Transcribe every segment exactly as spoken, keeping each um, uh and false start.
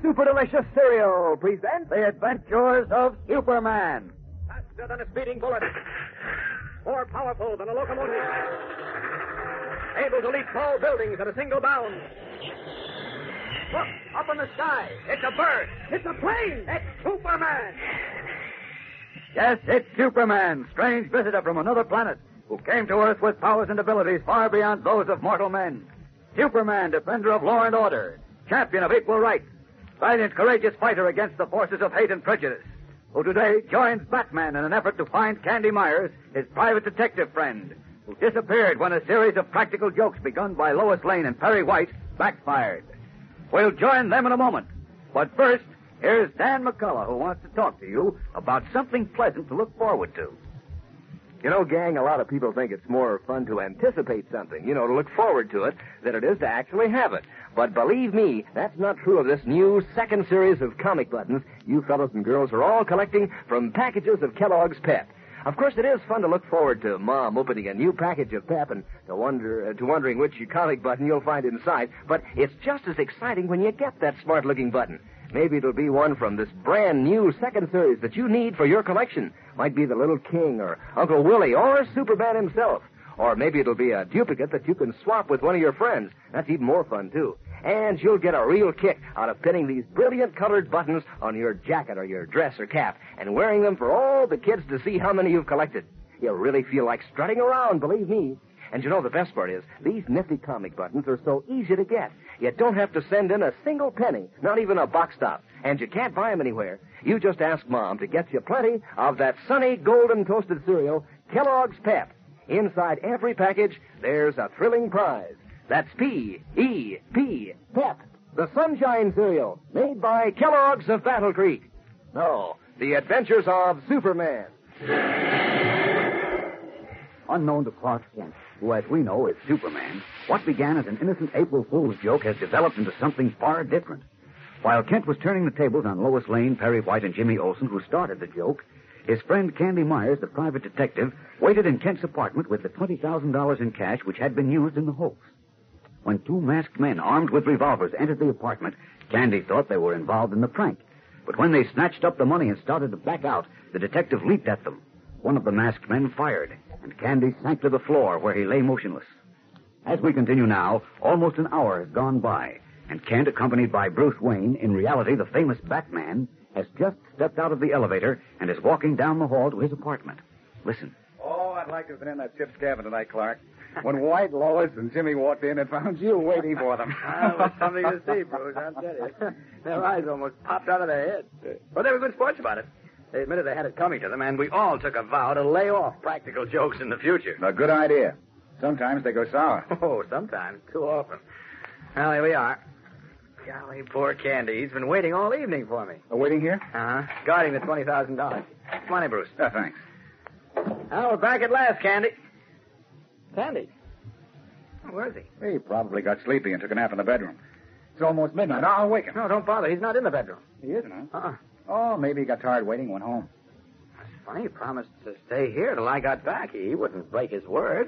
Super Delicious Cereal presents The Adventures of Superman. Faster than a speeding bullet. More powerful than a locomotive. Able to leap tall buildings at a single bound. Look, up in the sky. It's a bird. It's a plane. It's Superman. Yes, it's Superman, strange visitor from another planet, who came to Earth with powers and abilities far beyond those of mortal men. Superman, defender of law and order, champion of equal rights, valiant, courageous fighter against the forces of hate and prejudice, who today joins Batman in an effort to find Candy Myers, his private detective friend, who disappeared when a series of practical jokes begun by Lois Lane and Perry White backfired. We'll join them in a moment. But first, here's Dan McCullough, who wants to talk to you about something pleasant to look forward to. You know, gang, a lot of people think it's more fun to anticipate something, you know, to look forward to it, than it is to actually have it. But believe me, that's not true of this new second series of comic buttons you fellows and girls are all collecting from packages of Kellogg's Pep. Of course, it is fun to look forward to Mom opening a new package of Pep and to wonder uh, to wondering which comic button you'll find inside. But it's just as exciting when you get that smart-looking button. Maybe it'll be one from this brand new second series that you need for your collection. Might be the Little King or Uncle Willie or Superman himself. Or maybe it'll be a duplicate that you can swap with one of your friends. That's even more fun, too. And you'll get a real kick out of pinning these brilliant colored buttons on your jacket or your dress or cap and wearing them for all the kids to see how many you've collected. You'll really feel like strutting around, believe me. And you know, the best part is, these nifty comic buttons are so easy to get. You don't have to send in a single penny, not even a box stop. And you can't buy them anywhere. You just ask Mom to get you plenty of that sunny, golden toasted cereal, Kellogg's Pep. Inside every package, there's a thrilling prize. That's P E P, Pep, the Sunshine Cereal, made by Kellogg's of Battle Creek. No, The Adventures of Superman. Unknown to Clark Kent, who, as we know, is Superman, what began as an innocent April Fool's joke has developed into something far different. While Kent was turning the tables on Lois Lane, Perry White, and Jimmy Olsen, who started the joke, his friend Candy Myers, the private detective, waited in Kent's apartment with the twenty thousand dollars in cash which had been used in the hoax. When two masked men armed with revolvers entered the apartment, Candy thought they were involved in the prank. But when they snatched up the money and started to back out, the detective leaped at them. One of the masked men fired, and Candy sank to the floor where he lay motionless. As we continue now, almost an hour has gone by, and Kent, accompanied by Bruce Wayne, in reality the famous Batman, has just stepped out of the elevator and is walking down the hall to his apartment. Listen. Oh, I'd like to have been in that ship's cabin tonight, Clark. When White, Lois, and Jimmy walked in and found you waiting for them. Well, it was something to see, Bruce, I'll tell you. Their eyes almost popped out of their heads. Well, they were good sports about it. They admitted they had it coming to them, and we all took a vow to lay off practical jokes in the future. A good idea. Sometimes they go sour. Oh, sometimes. Too often. Well, here we are. Golly, poor Candy. He's been waiting all evening for me. Uh, waiting here? Uh-huh. Guarding the twenty thousand dollars. Money, Bruce. Oh, thanks. Well, we're back at last, Candy. Candy? Where is he? He probably got sleepy and took a nap in the bedroom. It's almost midnight. I'll wake him. No, don't bother. He's not in the bedroom. He isn't, huh? Uh-uh. Oh, maybe he got tired waiting and went home. That's funny. He promised to stay here till I got back. He wouldn't break his word.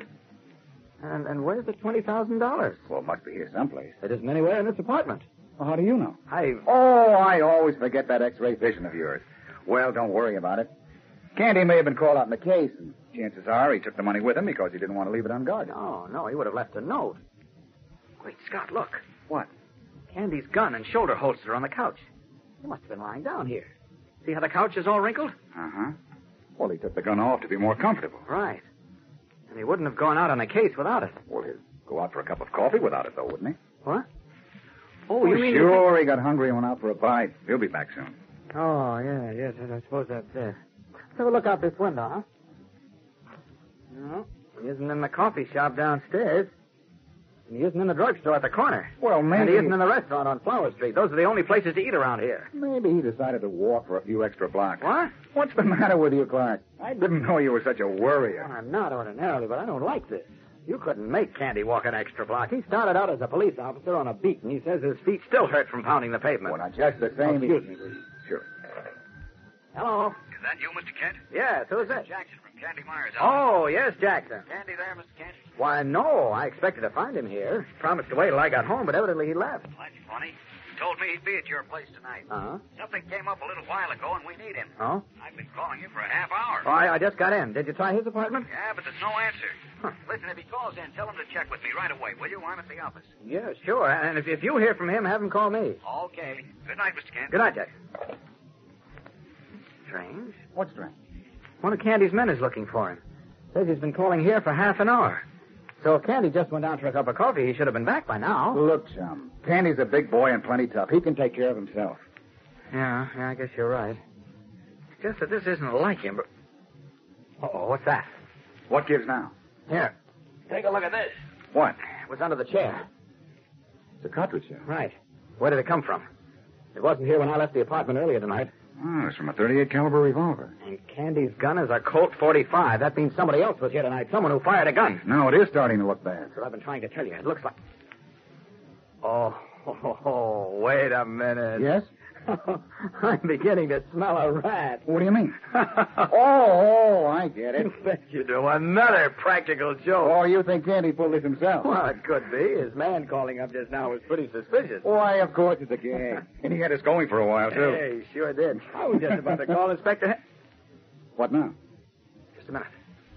And and where's the twenty thousand dollars? Well, it must be here someplace. It isn't anywhere in this apartment. Well, how do you know? I... Oh, I always forget that X-ray vision of yours. Well, don't worry about it. Candy may have been called out in the case, and chances are he took the money with him because he didn't want to leave it unguarded. No, no, he would have left a note. Wait, Scott, look. What? Candy's gun and shoulder holster on the couch. He must have been lying down here. See how the couch is all wrinkled? Uh-huh. Well, he took the gun off to be more comfortable. Right. And he wouldn't have gone out on a case without it. Well, he'd go out for a cup of coffee without it, though, wouldn't he? What? Oh, you mean... Sure, you he got hungry and went out for a bite. He'll be back soon. Oh, yeah, yes, I suppose that's it. Let's have a look out this window, huh? No, he isn't in the coffee shop downstairs. And he isn't in the drugstore at the corner. Well, maybe... And he isn't in the restaurant on Flower Street. Those are the only places to eat around here. Maybe he decided to walk for a few extra blocks. What? What's the matter with you, Clark? I didn't know you were such a worrier. Well, I'm not ordinarily, but I don't like this. You couldn't make Candy walk an extra block. He started out as a police officer on a beat, and he says his feet still hurt from pounding the pavement. Well, now, just the same... Oh, excuse me, please. Sure. Hello? Is that you, Mister Kent? Yes, who's that? Jackson from Candy Myers' office. Oh, yes, Jackson. Candy there, Mister Kent? Why, no. I expected to find him here. Promised to wait till I got home, but evidently he left. Well, that's funny. told me he'd be at your place tonight. Uh-huh. Something came up a little while ago, and we need him. Oh? I've been calling you for a half hour. Oh, I, I just got in. Did you try his apartment? Yeah, but there's no answer. Huh. Listen, if he calls in, tell him to check with me right away, will you? I'm at the office. Yeah, sure. And if, if you hear from him, have him call me. Okay. Good night, Mister Kent. Good night, Jack. Strange. What's strange? One of Candy's men is looking for him. Says he's been calling here for half an hour. So if Candy just went down for a cup of coffee, he should have been back by now. Look, chum. Candy's a big boy and plenty tough. He can take care of himself. Yeah, yeah, I guess you're right. It's just that this isn't like him, but... Uh-oh, what's that? What gives now? Here. Take a look at this. What? It was under the chair. It's a cartridge shell. Right. Where did it come from? It wasn't here when I left the apartment earlier tonight. Oh, it's from a thirty-eight caliber revolver. And Candy's gun is a Colt forty-five. That means somebody else was here tonight. Someone who fired a gun. No, it is starting to look bad. That's what I've been trying to tell you. It looks like... Oh, oh, oh wait a minute. Yes? I'm beginning to smell a rat. What do you mean? oh, oh, I get it. Bet you do. Another practical joke. Oh, you think Candy pulled this himself? Well, it could be. His man calling up just now was pretty suspicious. Why, of course it's a gag. And he had us going for a while, too. Hey, sure did. I was just about to call Inspector... Hen- What now? Just a minute.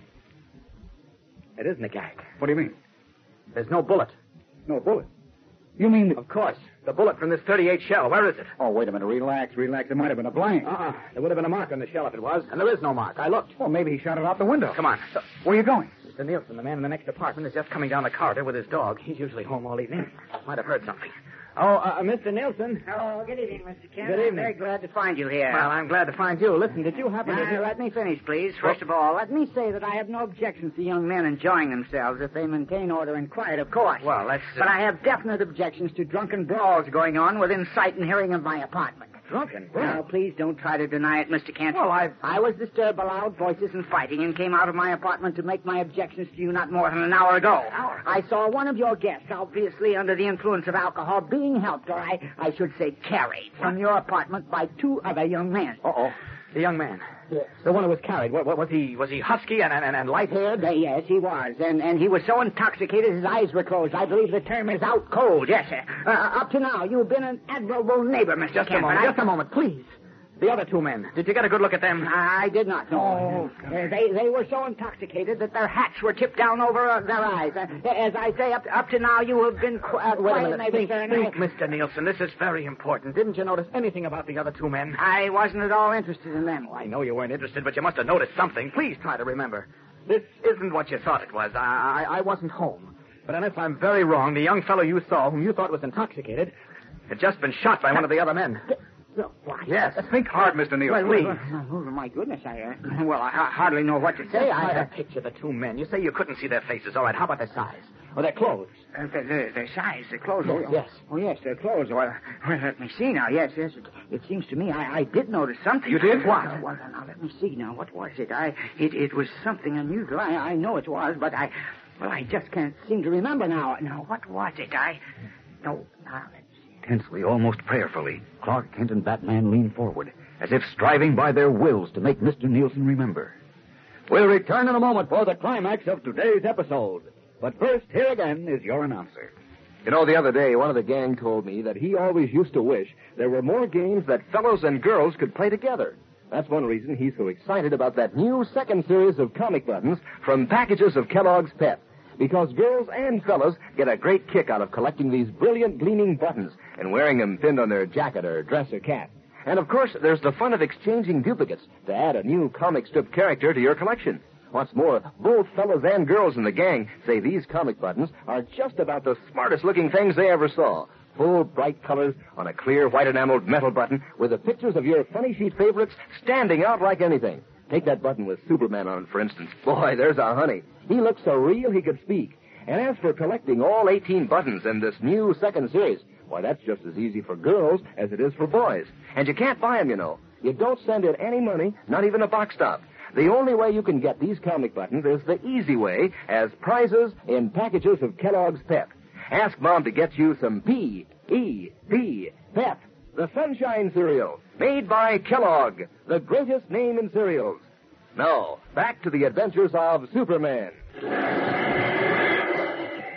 It isn't a gag. What do you mean? There's no bullet. No bullet. You mean... Of course. The bullet from this thirty-eight shell. Where is it? Oh, wait a minute. Relax, relax. It might have been a blank. Uh-uh. There would have been a mark on the shell if it was. And there is no mark. I looked. Well, maybe he shot it out the window. Come on. So, where are you going? Mister Nielsen, the man in the next apartment, is just coming down the corridor with his dog. He's usually home all evening. Might have heard something. Oh, uh, Mister Nielsen. Oh, good evening, Mister Kent. Good I'm evening. very glad to find you here. Well, I'm glad to find you. Listen, did you happen to... Now, let me finish, please. First of all, let me say that I have no objections to young men enjoying themselves if they maintain order and quiet, of course. Well, that's... Uh... But I have definite objections to drunken brawls going on within sight and hearing of my apartment. Drunken Now, brawls? please don't try to deny it, Mister Kent. Well, I've... I was disturbed by loud voices and fighting and came out of my apartment to make my objections to you not more than an hour ago. An hour? I saw one of your guests, obviously under the influence of alcohol, being helped, or I, I should say carried, from your apartment by two other young men. Uh-oh. The young man. Yes. The one who was carried. What, what, was he was he husky and, and, and light-haired? Uh, yes, he was. And and he was so intoxicated his eyes were closed. I believe the term is out cold. Yes, sir. Uh, up to now, you've been an admirable neighbor, Mister Just Kent. a moment. but I- Just a moment, please. The other two men. Did you get a good look at them? I did not know. Oh, Uh, they they were so intoxicated that their hats were tipped down over uh, their eyes. Uh, as I say, up up to now, you have been qu- uh, Wait a quiet, minute. maybe, Think, sir, and think, I- Mister Nielsen. This is very important. Didn't you notice anything about the other two men? I wasn't at all interested in them. I know you weren't interested, but you must have noticed something. Please try to remember. This isn't what you thought it was. I, I, I wasn't home. But unless I'm very wrong, the young fellow you saw, whom you thought was intoxicated, had just been shot by one of the other men. What? Yes. Think hard, Mister Nielsen. Please. Oh, my goodness, I, uh, well, I, I hardly know what to say. Say, I, I uh, picture the two men. You say you couldn't see their faces. All right, how about their size? Or their clothes? Uh, their, their, their size, their clothes. Yes, oh, yes. Oh, yes, their clothes. Well, well, let me see now. Yes, yes. It, it seems to me I, I did notice something. You did? What? Uh, well, now, let me see now. What was it? I it, it was something unusual. I, I know it was, but I... Well, I just can't seem to remember now. Now, what was it? I... No, now, let's see. Tensely, almost prayerfully, Clark Kent and Batman leaned forward, as if striving by their wills to make Mister Nielsen remember. We'll return in a moment for the climax of today's episode. But first, here again is your announcer. You know, the other day, one of the gang told me that he always used to wish there were more games that fellows and girls could play together. That's one reason he's so excited about that new second series of comic buttons from packages of Kellogg's Pep. Because girls and fellows get a great kick out of collecting these brilliant, gleaming buttons and wearing them pinned on their jacket or dress or cap. And, of course, there's the fun of exchanging duplicates to add a new comic strip character to your collection. What's more, both fellows and girls in the gang say these comic buttons are just about the smartest-looking things they ever saw. Full, bright colors on a clear, white-enameled metal button with the pictures of your funny sheet favorites standing out like anything. Take that button with Superman on it, for instance. Boy, there's a honey. He looks so real he could speak. And as for collecting all eighteen buttons in this new second series, why, that's just as easy for girls as it is for boys. And you can't buy them, you know. You don't send in any money, not even a box stop. The only way you can get these comic buttons is the easy way, as prizes in packages of Kellogg's Pep. Ask Mom to get you some P E P, Pep, the Sunshine Cereal, made by Kellogg, the greatest name in cereals. Now, back to the adventures of Superman.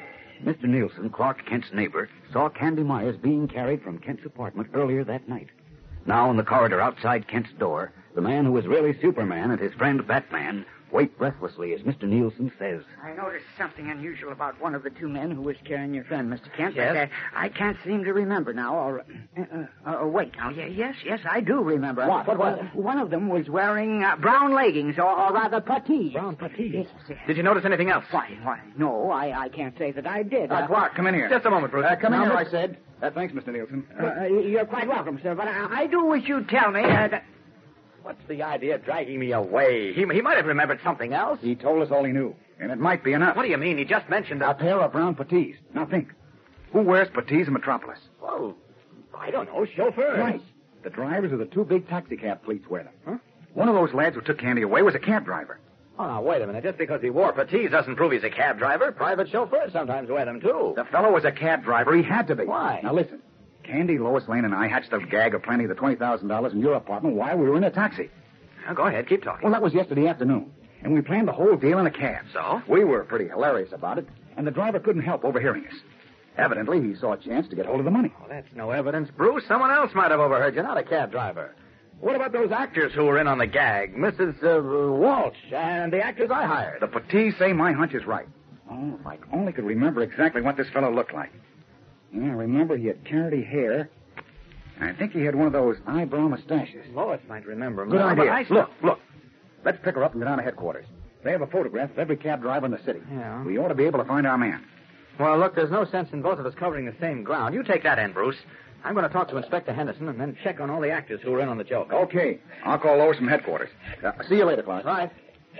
Mister Nielsen, Clark Kent's neighbor, saw Candy Myers being carried from Kent's apartment earlier that night. Now, in the corridor outside Kent's door, the man who was really Superman and his friend Batman wait breathlessly as Mister Nielsen says. I noticed something unusual about one of the two men who was carrying your friend, Mister Kent. Yes? But, uh, I can't seem to remember now. Or, uh, uh, uh, wait, now, yeah, yes, yes, I do remember. What? What was Uh, One of them was wearing uh, brown leggings, or, or rather puttees. Brown puttees? Yes, yes. Did you notice anything else? Why, why, no, I, I can't say that I did. Uh, Clark, come in here. Just a moment, Bruce. Uh, come in Now, here, I Miss- said. Uh, thanks, Mister Nielsen. Uh, Uh, you're quite welcome, sir, but I, I do wish you'd tell me uh, that... What's the idea of dragging me away? He, he might have remembered something else. he told us all he knew, and it might be enough. What do you mean? He just mentioned A that. pair of brown puttees. Now think. Who wears puttees in Metropolis? Well, I don't know. Chauffeur. Right. The drivers of the two big taxicab fleets wear them. Huh? One of those lads who took Candy away was a cab driver. Oh, now, wait a minute. Just because he wore puttees doesn't prove he's a cab driver. Private chauffeurs sometimes wear them, too. The fellow was a cab driver. He had to be. Why? Now listen. Candy, Lois Lane, and I hatched a gag of planting the twenty thousand dollars in your apartment while we were in a taxi. Now, go ahead. Keep talking. Well, that was yesterday afternoon. And we planned the whole deal in a cab. So? We were pretty hilarious about it, and the driver couldn't help overhearing us. Evidently, he saw a chance to get hold of the money. Well, that's no evidence, Bruce. Someone else might have overheard you, not a cab driver. What about those actors who were in on the gag? Missus Uh, Walsh and the actors I hired. The puttees say my hunch is right. Oh, if I only could remember exactly what this fellow looked like. Yeah, I remember he had carroty hair. I think he had one of those eyebrow mustaches. Lois might remember. Good more, idea. but I Look, look. Let's pick her up and go down to headquarters. They have a photograph of every cab driver in the city. Yeah. We ought to be able to find our man. Well, look, there's no sense in both of us covering the same ground. You take that in, Bruce. I'm going to talk to Inspector Henderson and then check on all the actors who were in on the joke. Okay. I'll call Lois from headquarters. Uh, see you later, Clark. Right.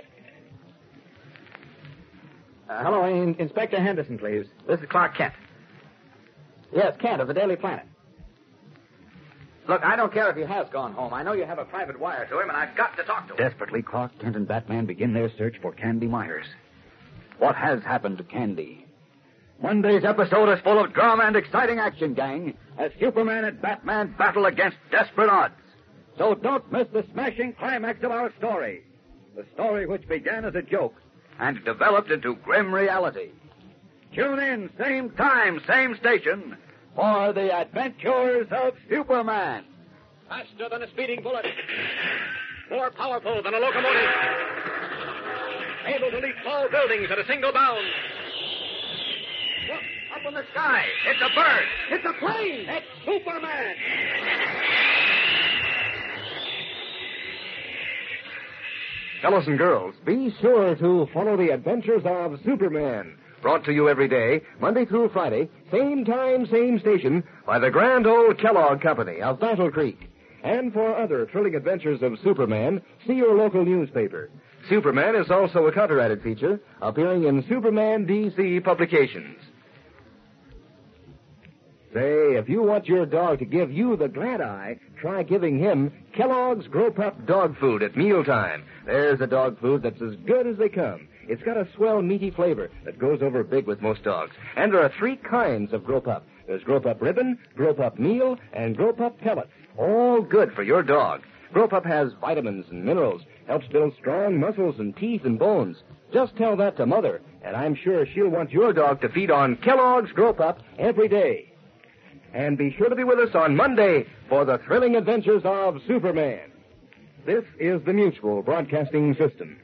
Uh, hello, in- Inspector Henderson, please. This is Clark Kent. Yes, Kent of the Daily Planet. Look, I don't care if he has gone home. I know you have a private wire to him, and I've got to talk to him. Desperately, Clark Kent and Batman begin their search for Candy Myers. What has happened to Candy? Monday's episode is full of drama and exciting action, gang, as Superman and Batman battle against desperate odds. So don't miss the smashing climax of our story. The story which began as a joke and developed into grim reality. Tune in, same time, same station, for the adventures of Superman. Faster than a speeding bullet. More powerful than a locomotive. Able to leap tall buildings at a single bound. Look, up in the sky. It's a bird. It's a plane. It's Superman. Fellows and girls, be sure to follow the adventures of Superman. Brought to you every day, Monday through Friday, same time, same station, by the grand old Kellogg Company of Battle Creek. And for other thrilling adventures of Superman, see your local newspaper. Superman is also a counter-added feature, appearing in Superman D C publications. Say, if you want your dog to give you the glad eye, try giving him Kellogg's Grow Pup dog food at mealtime. There's a dog food that's as good as they come. It's got a swell, meaty flavor that goes over big with most dogs. And there are three kinds of Grow Pup. There's Grow Pup Ribbon, Grow Pup Meal, and Grow Pup Pellets. All good for your dog. Grow Pup has vitamins and minerals, helps build strong muscles and teeth and bones. Just tell that to Mother, and I'm sure she'll want your dog to feed on Kellogg's Grow Pup every day. And be sure to be with us on Monday for the thrilling adventures of Superman. This is the Mutual Broadcasting System.